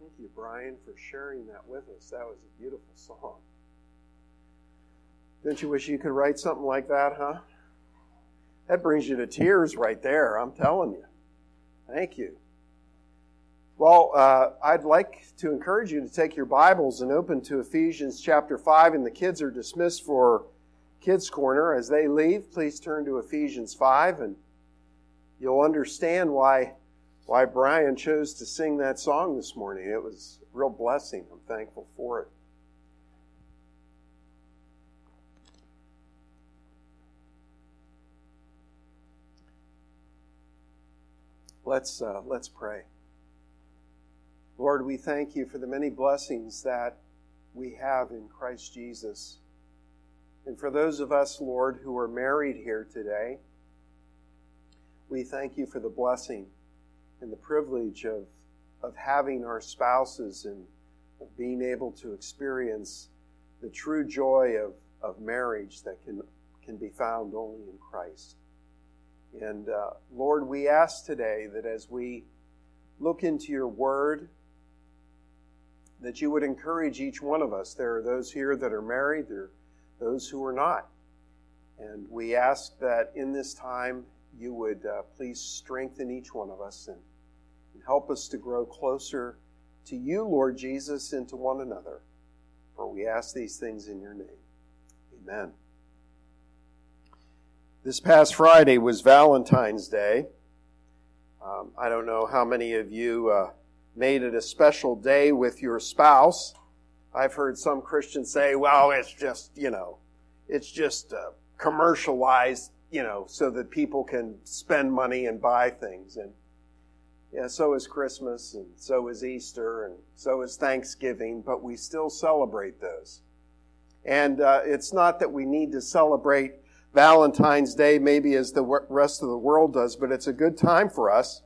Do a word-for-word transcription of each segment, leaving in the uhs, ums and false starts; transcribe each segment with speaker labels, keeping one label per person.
Speaker 1: Thank you, Brian, for sharing that with us. That was a beautiful song. Don't you wish you could write something like that, huh? That brings you to tears right there, I'm telling you. Thank you. Well, uh, I'd like to encourage you to take your Bibles and open to Ephesians chapter five, and the kids are dismissed for Kids Corner. As they leave, please turn to Ephesians five, and you'll understand why why Brian chose to sing that song this morning. It was a real blessing. I'm thankful for it. Let's uh, let's pray. Lord, we thank you for the many blessings that we have in Christ Jesus. And for those of us, Lord, who are married here today, we thank you for the blessing and the privilege of, of having our spouses and of being able to experience the true joy of, of marriage that can, can be found only in Christ. And uh, Lord, we ask today that as we look into your word, that you would encourage each one of us. There are those here that are married, there are those who are not. And we ask that in this time you would uh, please strengthen each one of us and, and help us to grow closer to you, Lord Jesus, and to one another. For we ask these things in your name. Amen. This past Friday was Valentine's Day. Um, I don't know how many of you uh, made it a special day with your spouse. I've heard some Christians say, well, it's just, you know, it's just uh, commercialized, you know, so that people can spend money and buy things. And yeah, so is Christmas, and so is Easter, and so is Thanksgiving, but we still celebrate those. And uh, it's not that we need to celebrate Valentine's Day maybe as the rest of the world does, but it's a good time for us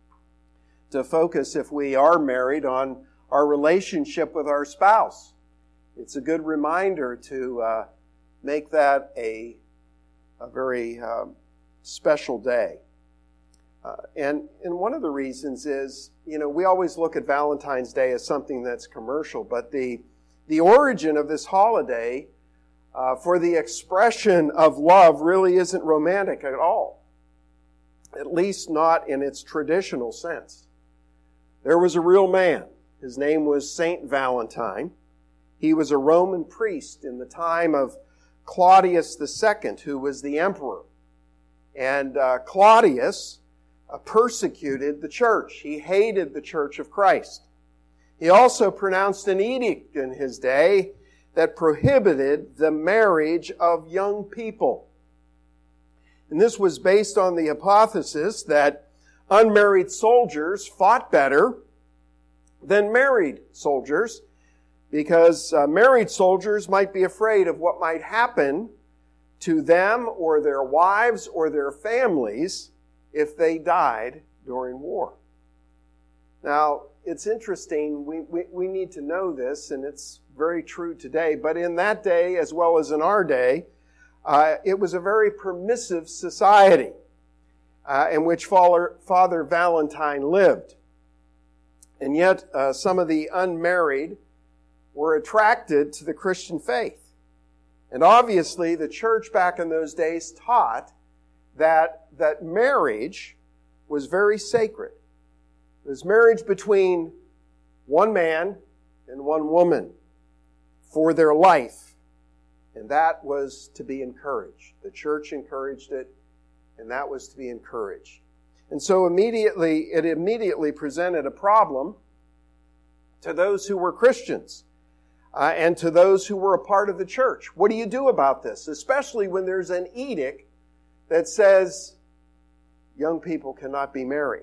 Speaker 1: to focus, if we are married, on our relationship with our spouse. It's a good reminder to uh, make that a, a very uh, special day. Uh, and, and one of the reasons is, you know, we always look at Valentine's Day as something that's commercial, but the, the origin of this holiday uh, for the expression of love really isn't romantic at all, at least not in its traditional sense. There was a real man. His name was Saint Valentine. He was a Roman priest in the time of Claudius the Second, who was the emperor. And uh, Claudius uh, persecuted the church. He hated the Church of Christ. He also pronounced an edict in his day that prohibited the marriage of young people. And this was based on the hypothesis that unmarried soldiers fought better than married soldiers, because uh, married soldiers might be afraid of what might happen to them or their wives or their families if they died during war. Now, it's interesting, we, we, we need to know this, and it's very true today, but in that day, as well as in our day, uh, it was a very permissive society uh, in which Father, Father Valentine lived. And yet, uh, some of the unmarried were attracted to the Christian faith. And obviously, the church back in those days taught that, that marriage was very sacred. It was marriage between one man and one woman for their life. And that was to be encouraged. The church encouraged it, and that was to be encouraged. And so immediately, it immediately presented a problem to those who were Christians uh, and to those who were a part of the church. What do you do about this? Especially when there's an edict that says young people cannot be married.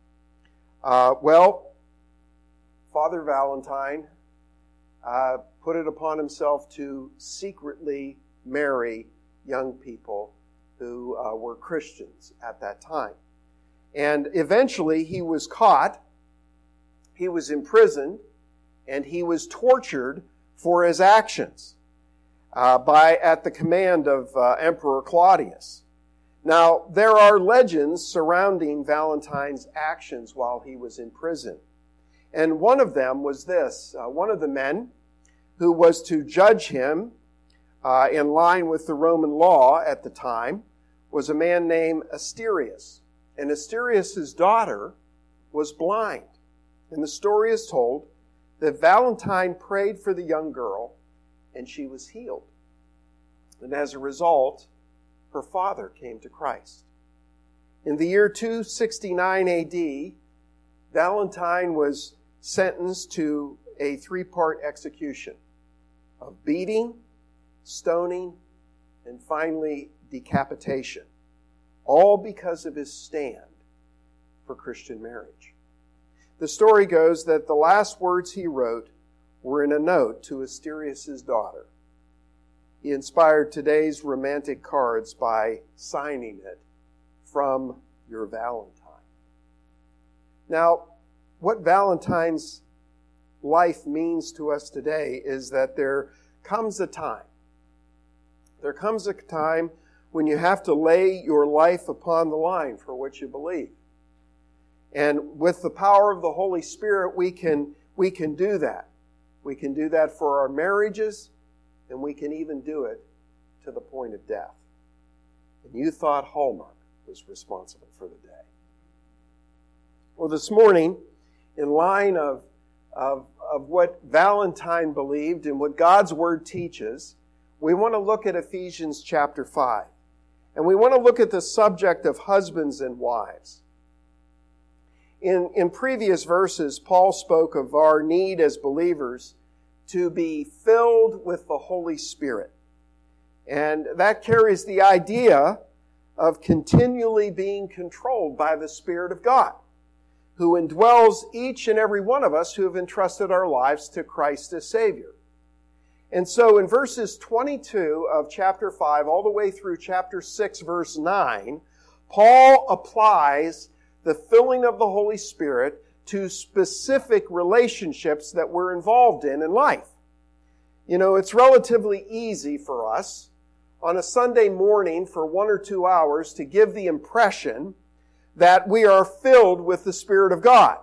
Speaker 1: Uh, well, Father Valentine uh, put it upon himself to secretly marry young people who uh, were Christians at that time. And eventually he was caught, he was imprisoned, and he was tortured for his actions uh, by at the command of uh, Emperor Claudius. Now, there are legends surrounding Valentine's actions while he was in prison. And one of them was this. Uh, one of the men who was to judge him uh, in line with the Roman law at the time was a man named Asterius. And Asterius' daughter was blind. And the story is told that Valentine prayed for the young girl and she was healed. And as a result, her father came to Christ. In the year two sixty-nine A D, Valentine was sentenced to a three-part execution of beating, stoning, and finally decapitation, all because of his stand for Christian marriage. The story goes that the last words he wrote were in a note to Asterius' daughter. He inspired today's romantic cards by signing it, "From your Valentine." Now, what Valentine's life means to us today is that there comes a time. There comes a time when you have to lay your life upon the line for what you believe. And with the power of the Holy Spirit, we can, we can do that. We can do that for our marriages, and we can even do it to the point of death. And you thought Hallmark was responsible for the day. Well, this morning, in line of, of, of what Valentine believed and what God's Word teaches, we want to look at Ephesians chapter five. And we want to look at the subject of husbands and wives. In, in previous verses, Paul spoke of our need as believers to be filled with the Holy Spirit. And that carries the idea of continually being controlled by the Spirit of God, who indwells each and every one of us who have entrusted our lives to Christ as Savior. And so in verses twenty-two of chapter five all the way through chapter six, verse nine, Paul applies the filling of the Holy Spirit to specific relationships that we're involved in in life. You know, it's relatively easy for us on a Sunday morning for one or two hours to give the impression that we are filled with the Spirit of God.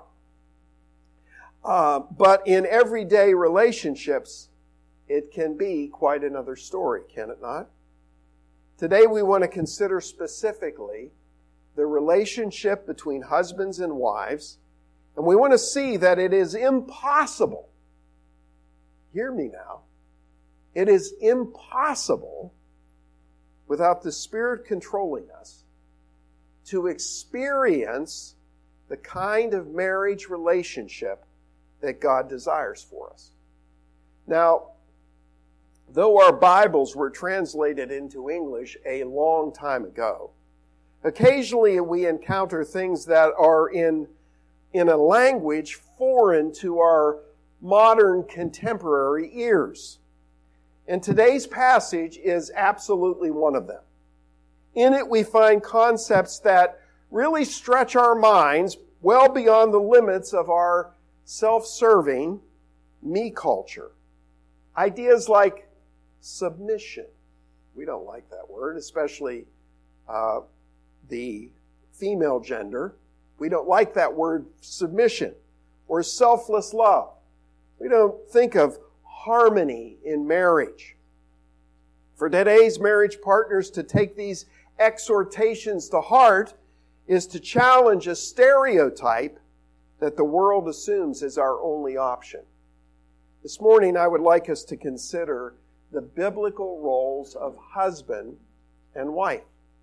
Speaker 1: Uh, but in everyday relationships, it can be quite another story, can it not? Today we want to consider specifically the relationship between husbands and wives, and we want to see that it is impossible, hear me now, it is impossible without the Spirit controlling us to experience the kind of marriage relationship that God desires for us. Now, though our Bibles were translated into English a long time ago, occasionally we encounter things that are in, in a language foreign to our modern contemporary ears. And today's passage is absolutely one of them. In it we find concepts that really stretch our minds well beyond the limits of our self-serving me culture. Ideas like submission. We don't like that word, especially uh, the female gender. We don't like that word submission. Or selfless love. We don't think of harmony in marriage. For today's marriage partners to take these exhortations to heart is to challenge a stereotype that the world assumes is our only option. This morning I would like us to consider the biblical roles of husband and wife.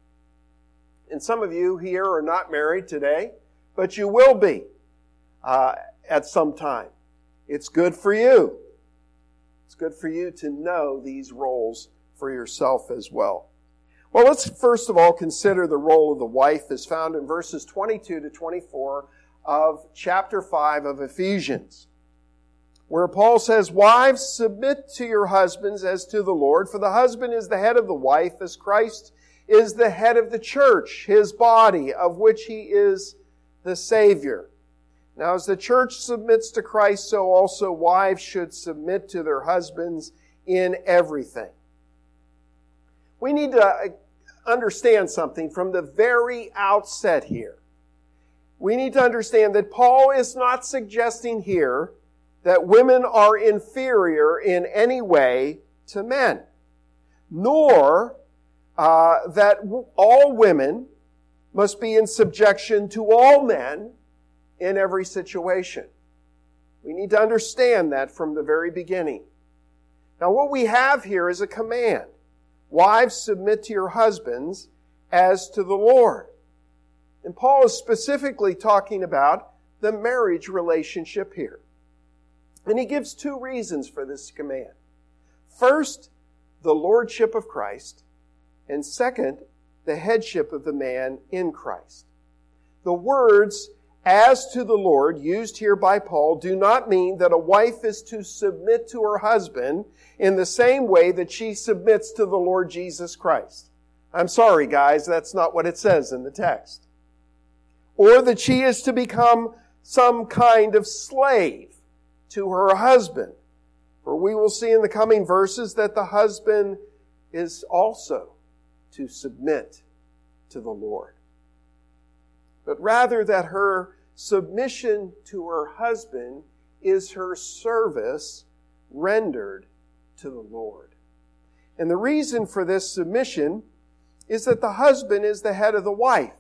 Speaker 1: And some of you here are not married today, but you will be uh, at some time. It's good for you. It's good for you to know these roles for yourself as well. Well, let's first of all consider the role of the wife as found in verses twenty-two to twenty-four of chapter five of Ephesians, where Paul says, "Wives, submit to your husbands as to the Lord, for the husband is the head of the wife, as Christ is the head of the church, his body, of which he is the Savior. Now, as the church submits to Christ, so also wives should submit to their husbands in everything." We need to understand something from the very outset here. we need to understand that Paul is not suggesting here that women are inferior in any way to men, nor uh, that all women must be in subjection to all men in every situation. We need to understand that from the very beginning. Now, what we have here is a command. Wives, submit to your husbands as to the Lord. And Paul is specifically talking about the marriage relationship here. And he gives two reasons for this command. First, the lordship of Christ. And second, the headship of the man in Christ. The words, as to the Lord, used here by Paul, do not mean that a wife is to submit to her husband in the same way that she submits to the Lord Jesus Christ. I'm sorry, guys, that's not what it says in the text. Or that she is to become some kind of slave to her husband. For we will see in the coming verses that the husband is also to submit to the Lord. But rather that her submission to her husband is her service rendered to the Lord. And the reason for this submission is that the husband is the head of the wife.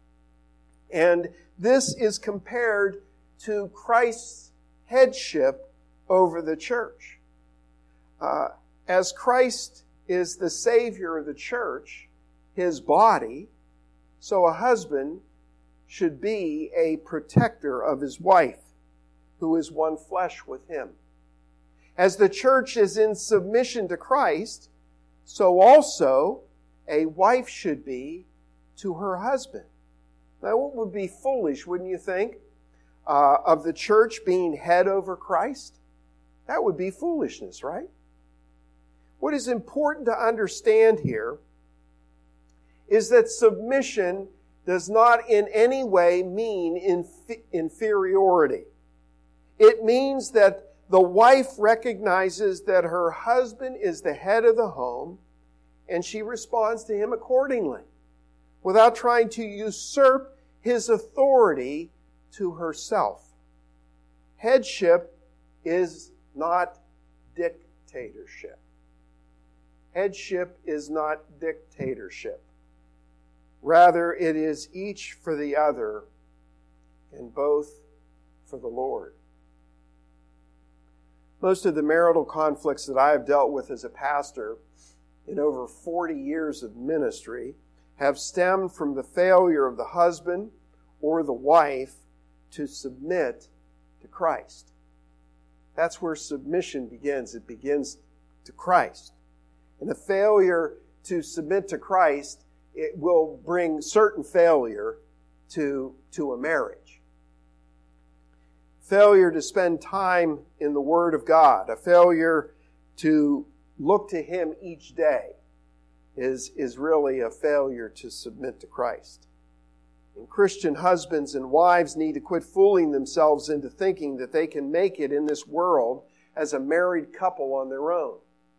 Speaker 1: And this is compared to Christ's headship over the church. Uh, as Christ is the Savior of the church, His body, so a husband should be a protector of his wife, who is one flesh with him. As the church is in submission to Christ, so also a wife should be to her husband. Now, what would be foolish, wouldn't you think, uh, of the church being head over Christ? That would be foolishness, right? What is important to understand here is that submission does not in any way mean inf- inferiority. It means that the wife recognizes that her husband is the head of the home, and she responds to him accordingly, without trying to usurp his authority to herself. Headship is not dictatorship. Headship is not dictatorship. Rather, it is each for the other and both for the Lord. Most of the marital conflicts that I have dealt with as a pastor in over forty years of ministry have stemmed from the failure of the husband or the wife to submit to Christ. That's where submission begins. It begins to Christ. And the failure to submit to Christ, it will bring certain failure to, to a marriage. Failure to spend time in the Word of God, a failure to look to Him each day is, is really a failure to submit to Christ. And Christian husbands and wives need to quit fooling themselves into thinking that they can make it in this world as a married couple on their own.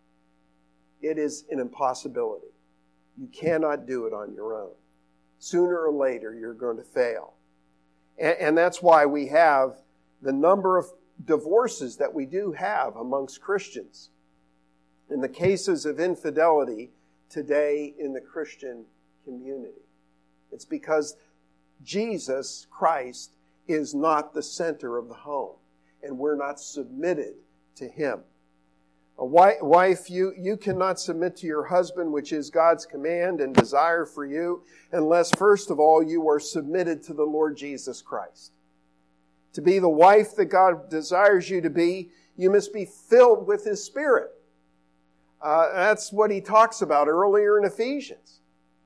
Speaker 1: It is an impossibility. You cannot do it on your own. Sooner or later, you're going to fail. And, and that's why we have the number of divorces that we do have amongst Christians. In the cases of infidelity today in the Christian community. It's because Jesus Christ is not the center of the home, and we're not submitted to Him. A wife, you, you cannot submit to your husband, which is God's command and desire for you, unless first of all you are submitted to the Lord Jesus Christ. To be the wife that God desires you to be, you must be filled with His Spirit. Uh, that's what he talks about earlier in Ephesians.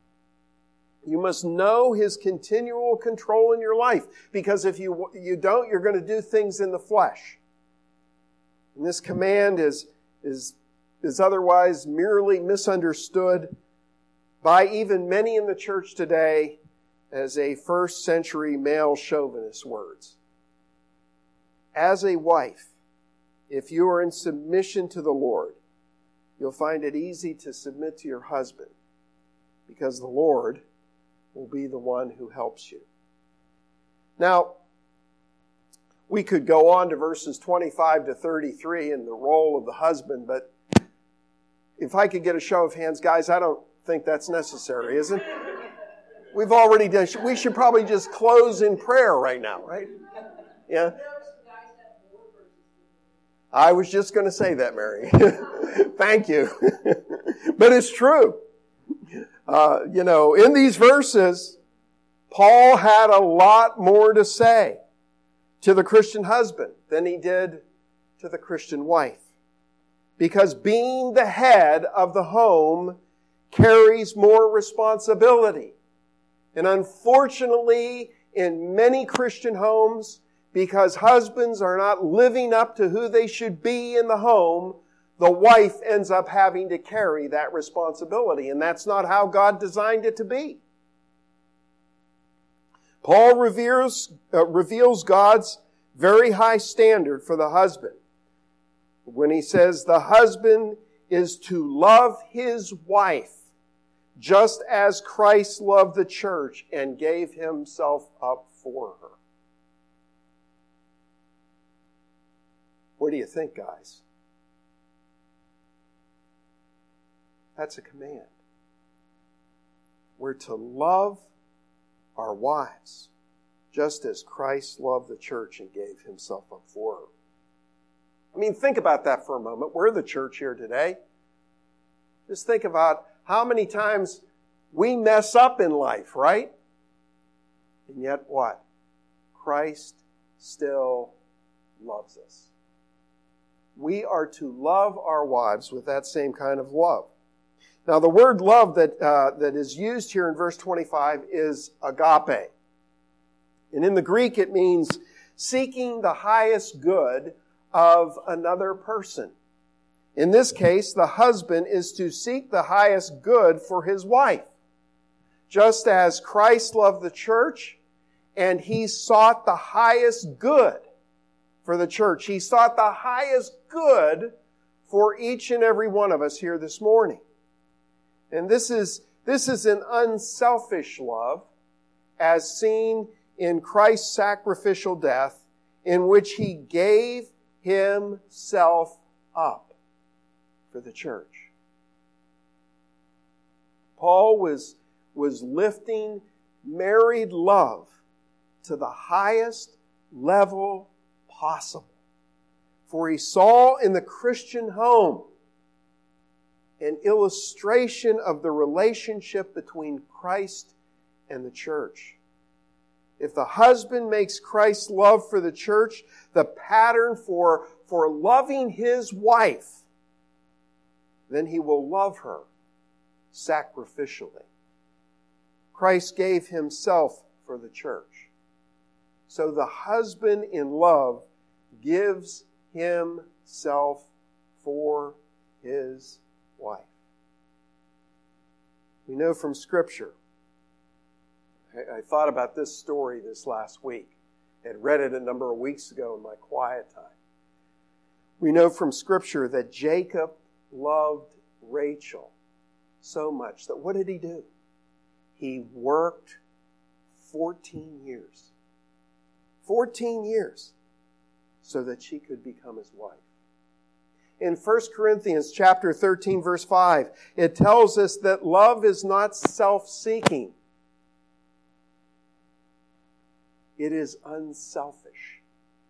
Speaker 1: You must know His continual control in your life, because if you, you don't, you're going to do things in the flesh. And this command is is is otherwise merely misunderstood by even many in the church today as a first century male chauvinist words. As a wife, if you are in submission to the Lord, you'll find it easy to submit to your husband, because the Lord will be the one who helps you. Now, we could go on to verses twenty-five to thirty-three in the role of the husband, but if I could get a show of hands, guys, I don't think that's necessary, is it? We've already done, we should probably just close in prayer right now, right? Yeah? I was just going to say that, Mary. Thank you. But it's true. Uh, you know, in these verses, Paul had a lot more to say to the Christian husband than he did to the Christian wife. Because being the head of the home carries more responsibility. And unfortunately, in many Christian homes, because husbands are not living up to who they should be in the home, the wife ends up having to carry that responsibility. And that's not how God designed it to be. Paul reveals, uh, reveals God's very high standard for the husband when he says the husband is to love his wife just as Christ loved the church and gave himself up for her. What do you think, guys? That's a command. We're to love our wives just as Christ loved the church and gave himself up for her. I mean, think about that for a moment. We're the church here today. Just think about how many times we mess up in life, right? And yet what? Christ still loves us. We are to love our wives with that same kind of love. Now, the word love that uh, that is used here in verse twenty-five is agape. And in the Greek, it means seeking the highest good of another person. In this case, the husband is to seek the highest good for his wife. Just as Christ loved the church and he sought the highest good for the church. He sought the highest good for each and every one of us here this morning. And this is, this is an unselfish love as seen in Christ's sacrificial death in which he gave himself up for the church. Paul was, was lifting married love to the highest level possible. For he saw in the Christian home an illustration of the relationship between Christ and the church. If the husband makes Christ's love for the church the pattern for, for loving his wife, then he will love her sacrificially. Christ gave himself for the church. So the husband in love gives himself for his wife. We know from Scripture. I, I thought about this story this last week. I had read it a number of weeks ago in my quiet time. We know from Scripture that Jacob loved Rachel so much that what did he do? He worked fourteen years. fourteen years so that she could become his wife. In First Corinthians chapter thirteen, verse five, it tells us that love is not self-seeking. It is unselfish.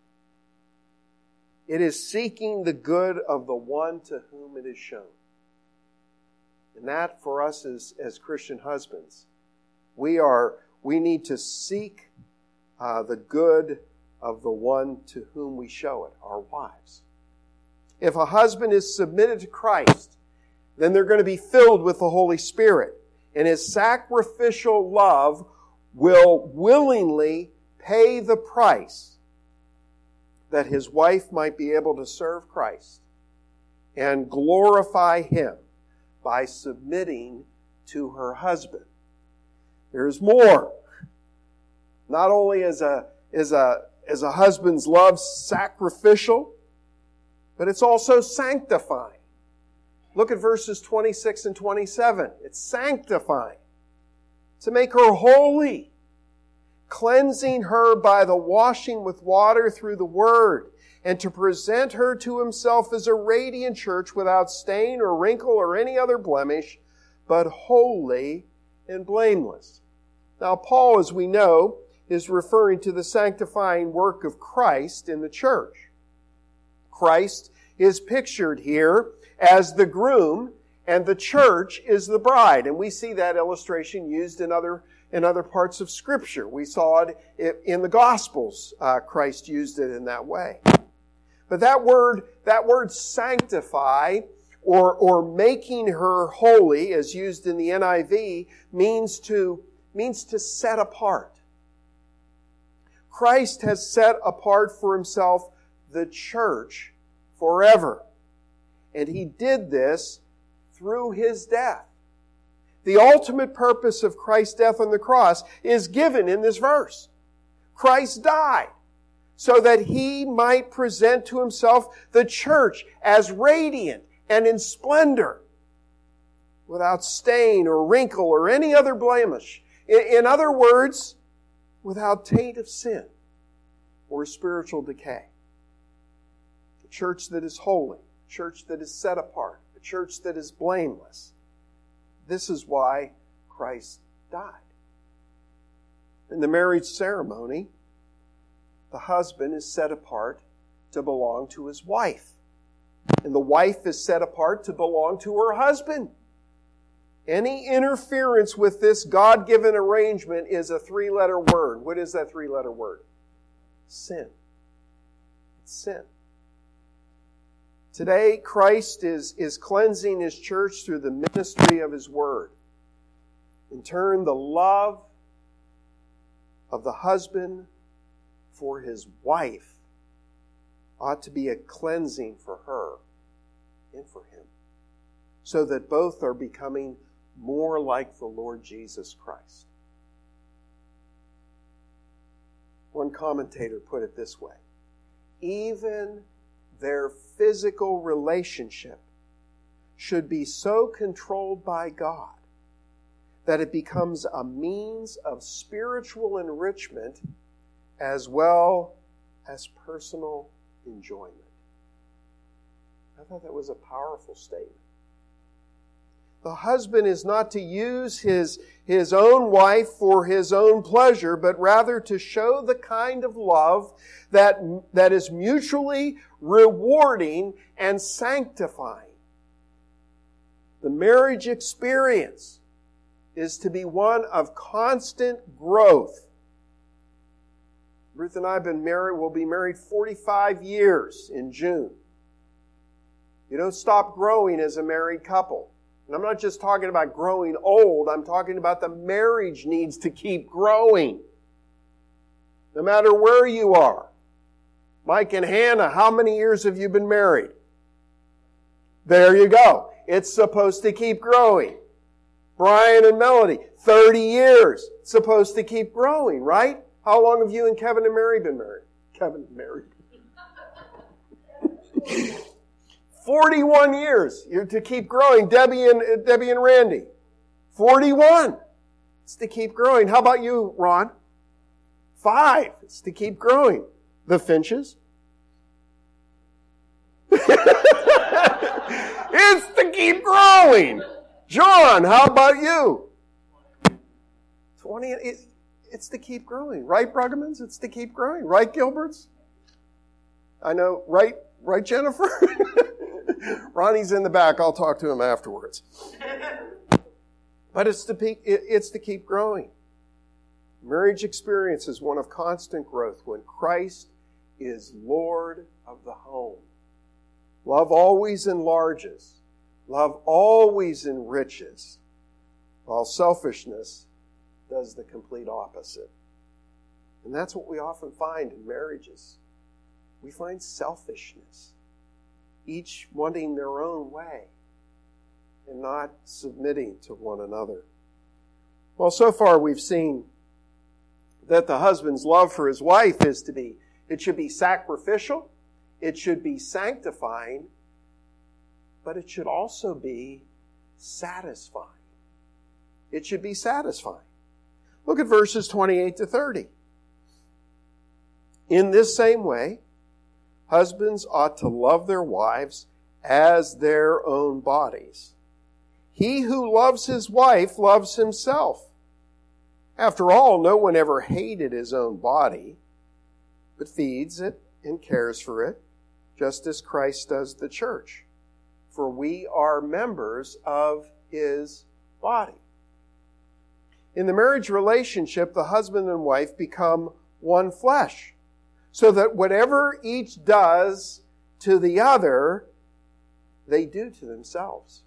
Speaker 1: It is seeking the good of the one to whom it is shown. And that for us as, as Christian husbands, we are we need to seek uh, the good of the one to whom we show it, our wives. If a husband is submitted to Christ, then they're going to be filled with the Holy Spirit. And his sacrificial love will willingly pay the price that his wife might be able to serve Christ and glorify him by submitting to her husband. There's more. Not only is a, is a, is a husband's love sacrificial, but it's also sanctifying. Look at verses twenty-six and twenty-seven. It's sanctifying. To make her holy. cleansing her by the washing with water through the word, and to present her to himself as a radiant church without stain or wrinkle or any other blemish, but holy and blameless. Now, Paul, as we know, is referring to the sanctifying work of Christ in the church. Christ is pictured here as the groom, and the church is the bride. And we see that illustration used in other in other parts of Scripture. We saw it in the Gospels. Uh, Christ used it in that way. But that word, that word sanctify, or, or making her holy, as used in the N I V, means to, means to set apart. Christ has set apart for himself the church forever. And he did this through his death. The ultimate purpose of Christ's death on the cross is given in this verse. Christ died so that he might present to himself the church as radiant and in splendor, without stain or wrinkle or any other blemish. In, in other words, without taint of sin or spiritual decay. A church that is holy, a church that is set apart, a church that is blameless. This is why Christ died. In the marriage ceremony, the husband is set apart to belong to his wife. And the wife is set apart to belong to her husband. Any interference with this God-given arrangement is a three-letter word. What is that three-letter word? Sin. It's sin. Today, Christ is, is cleansing his church through the ministry of his word. In turn, the love of the husband for his wife ought to be a cleansing for her and for him, so that both are becoming more like the Lord Jesus Christ. One commentator put it this way: even their physical relationship should be so controlled by God that it becomes a means of spiritual enrichment as well as personal enjoyment. I thought that was a powerful statement. The husband is not to use his, his own wife for his own pleasure, but rather to show the kind of love that, that is mutually rewarding and sanctifying. The marriage experience is to be one of constant growth. Ruth and I have been married, we'll be married forty-five years in June. You don't stop growing as a married couple. And I'm not just talking about growing old, I'm talking about the marriage needs to keep growing. No matter where you are. Mike and Hannah, how many years have you been married? There you go. It's supposed to keep growing. Brian and Melody, thirty years. It's supposed to keep growing, right? How long have you and Kevin and Mary been married? Kevin and Mary. forty-one years. You're to keep growing. Debbie and, uh, Debbie and Randy. forty-one. It's to keep growing. How about you, Ron? Five. It's to keep growing. The Finches? It's to keep growing. John, how about you? twenty. It, it's to keep growing. Right, Bruggemans? It's to keep growing. Right, Gilberts? I know. Right, right, Jennifer? Ronnie's in the back. I'll talk to him afterwards. But it's to, pe- it's to keep growing. Marriage experience is one of constant growth when Christ is Lord of the home. Love always enlarges. Love always enriches, while selfishness does the complete opposite. And that's what we often find in marriages. We find selfishness, each wanting their own way and not submitting to one another. Well, so far we've seen that the husband's love for his wife is to be, it should be sacrificial, it should be sanctifying, but it should also be satisfying. It should be satisfying. Look at verses twenty-eight to thirty. In this same way, husbands ought to love their wives as their own bodies. He who loves his wife loves himself. After all, no one ever hated his own body, but feeds it and cares for it, just as Christ does the church. For we are members of his body. In the marriage relationship, the husband and wife become one flesh, so that whatever each does to the other, they do to themselves.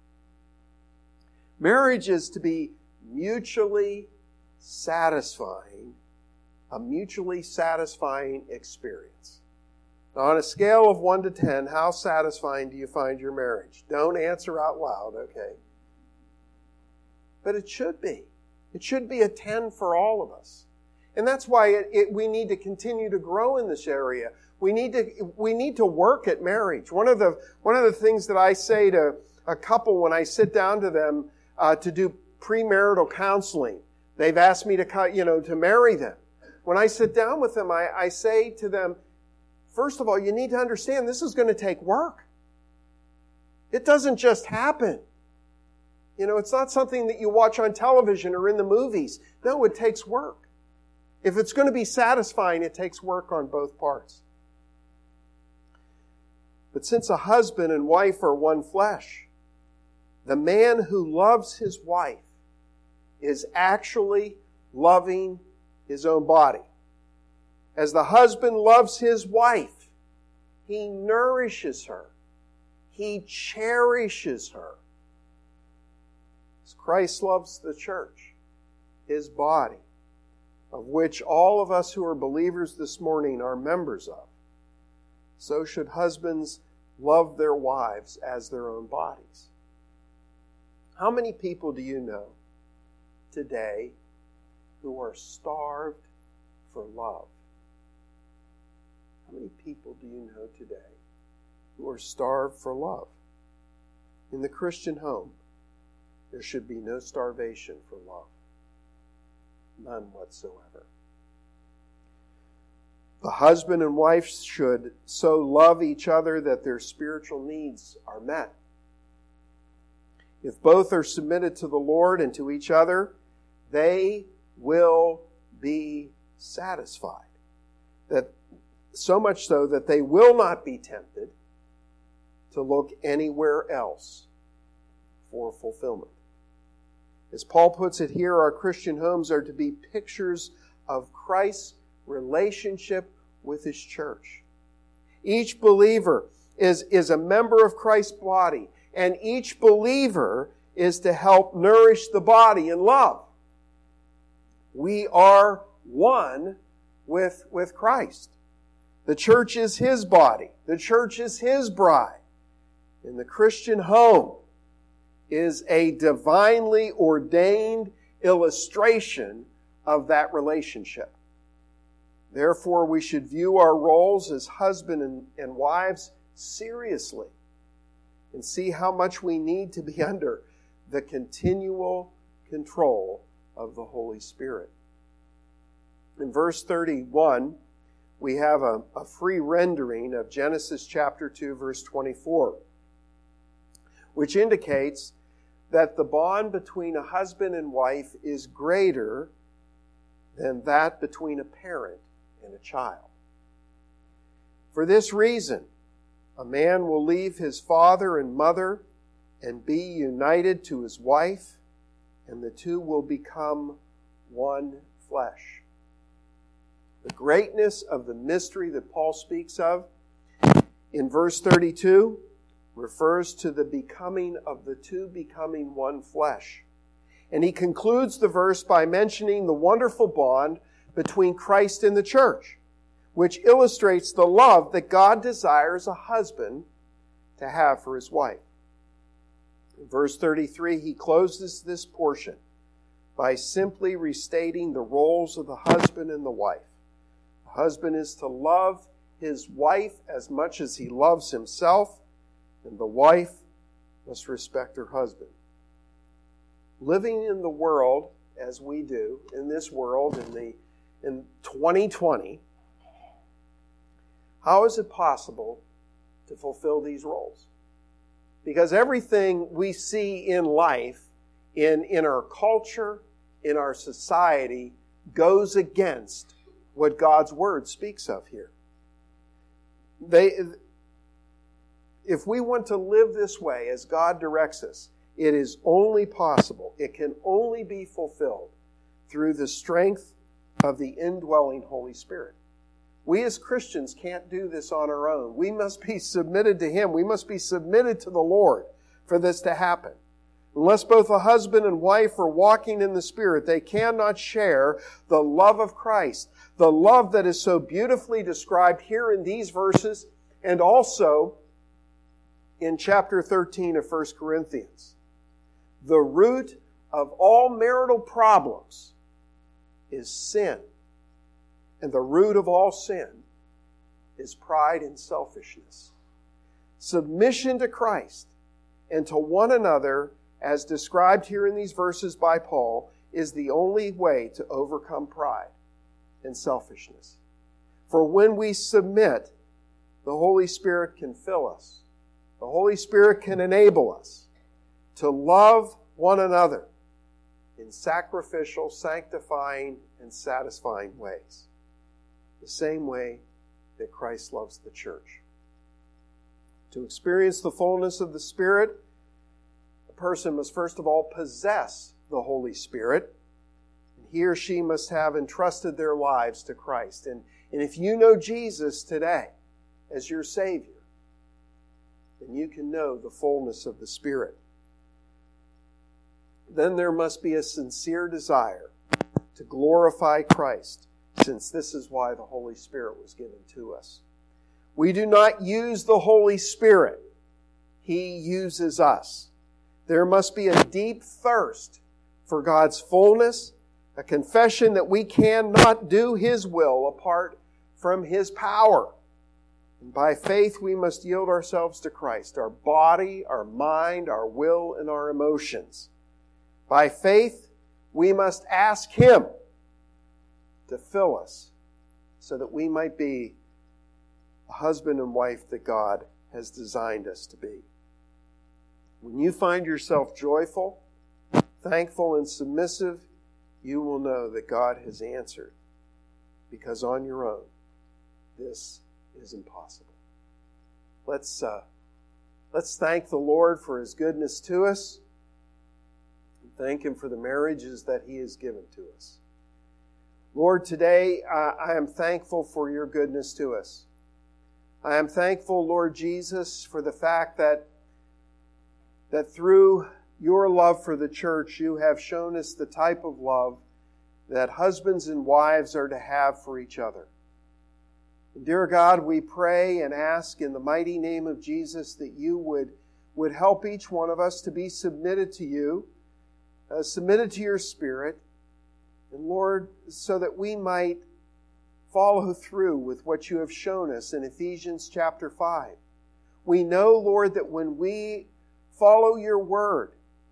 Speaker 1: Marriage is to be mutually satisfying, a mutually satisfying experience. Now, on a scale of one to ten, how satisfying do you find your marriage? Don't answer out loud, okay? But it should be. It should be a ten for all of us. And that's why it, it, we need to continue to grow in this area. We need to we need to work at marriage. One of the one of the things that I say to a couple when I sit down to them uh, to do premarital counseling, they've asked me to you know to marry them. When I sit down with them, I, I say to them, first of all, you need to understand this is going to take work. It doesn't just happen. You know, it's not something that you watch on television or in the movies. No, it takes work. If it's going to be satisfying, it takes work on both parts. But since a husband and wife are one flesh, the man who loves his wife is actually loving his own body. As the husband loves his wife, he nourishes her. He cherishes her. As Christ loves the church, his body, of which all of us who are believers this morning are members of, so should husbands love their wives as their own bodies. How many people do you know today who are starved for love? How many people do you know today who are starved for love? In the Christian home, there should be no starvation for love. None whatsoever. The husband and wife should so love each other that their spiritual needs are met. If both are submitted to the Lord and to each other, they will be satisfied. That so much so that they will not be tempted to look anywhere else for fulfillment. As Paul puts it here, our Christian homes are to be pictures of Christ's relationship with his church. Each believer is, is a member of Christ's body, and each believer is to help nourish the body in love. We are one with, with Christ. The church is his body. The church is his bride. And the Christian home is a divinely ordained illustration of that relationship. Therefore, we should view our roles as husband and, and wives seriously and see how much we need to be under the continual control of the Holy Spirit. In verse thirty-one, we have a, a free rendering of Genesis chapter two, verse twenty-four, which indicates that the bond between a husband and wife is greater than that between a parent and a child. For this reason, a man will leave his father and mother and be united to his wife, and the two will become one flesh. The greatness of the mystery that Paul speaks of in verse thirty-two refers to the becoming of the two becoming one flesh. And he concludes the verse by mentioning the wonderful bond between Christ and the church, which illustrates the love that God desires a husband to have for his wife. In verse thirty-three, he closes this portion by simply restating the roles of the husband and the wife. The husband is to love his wife as much as he loves himself, and the wife must respect her husband. Living in the world as we do, in this world, in the in twenty twenty, How is it possible to fulfill these roles? Because everything we see in life, in, in our culture, in our society, goes against what God's Word speaks of here. They, if we want to live this way as God directs us, it is only possible, it can only be fulfilled through the strength of the indwelling Holy Spirit. We as Christians can't do this on our own. We must be submitted to Him. We must be submitted to the Lord for this to happen. Unless both a husband and wife are walking in the Spirit, they cannot share the love of Christ. The love that is so beautifully described here in these verses and also in chapter thirteen of First Corinthians. The root of all marital problems is sin. And the root of all sin is pride and selfishness. Submission to Christ and to one another, as described here in these verses by Paul, is the only way to overcome pride and selfishness. For when we submit, the Holy Spirit can fill us. The Holy Spirit can enable us to love one another in sacrificial, sanctifying, and satisfying ways. The same way that Christ loves the church. To experience the fullness of the Spirit, a person must first of all possess the Holy Spirit. And he or she must have entrusted their lives to Christ. And, and if you know Jesus today as your Savior, then you can know the fullness of the Spirit. Then there must be a sincere desire to glorify Christ, since this is why the Holy Spirit was given to us. We do not use the Holy Spirit. He uses us. There must be a deep thirst for God's fullness, a confession that we cannot do His will apart from His power. And by faith, we must yield ourselves to Christ, our body, our mind, our will, and our emotions. By faith, we must ask Him to fill us so that we might be the husband and wife that God has designed us to be. When you find yourself joyful, thankful, and submissive, you will know that God has answered, because on your own, this is impossible. Let's, uh, let's thank the Lord for His goodness to us, and thank Him for the marriages that He has given to us. Lord, today uh, I am thankful for Your goodness to us. I am thankful, Lord Jesus, for the fact that, that through Your love for the church, You have shown us the type of love that husbands and wives are to have for each other. And dear God, we pray and ask in the mighty name of Jesus that You would, would help each one of us to be submitted to You, uh, submitted to Your Spirit, and Lord, so that we might follow through with what You have shown us in Ephesians chapter five. We know, Lord, that when we follow Your word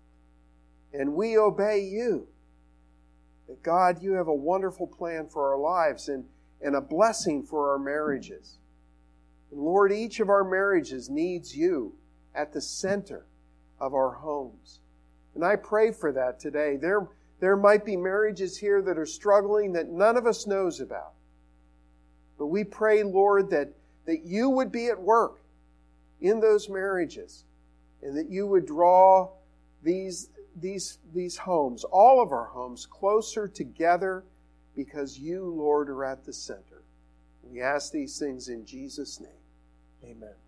Speaker 1: and we obey You, that God, You have a wonderful plan for our lives and, and a blessing for our marriages. And Lord, each of our marriages needs You at the center of our homes. And I pray for that today. There There might be marriages here that are struggling that none of us knows about. But we pray, Lord, that, that You would be at work in those marriages and that You would draw these, these, these homes, all of our homes, closer together because You, Lord, are at the center. We ask these things in Jesus' name. Amen.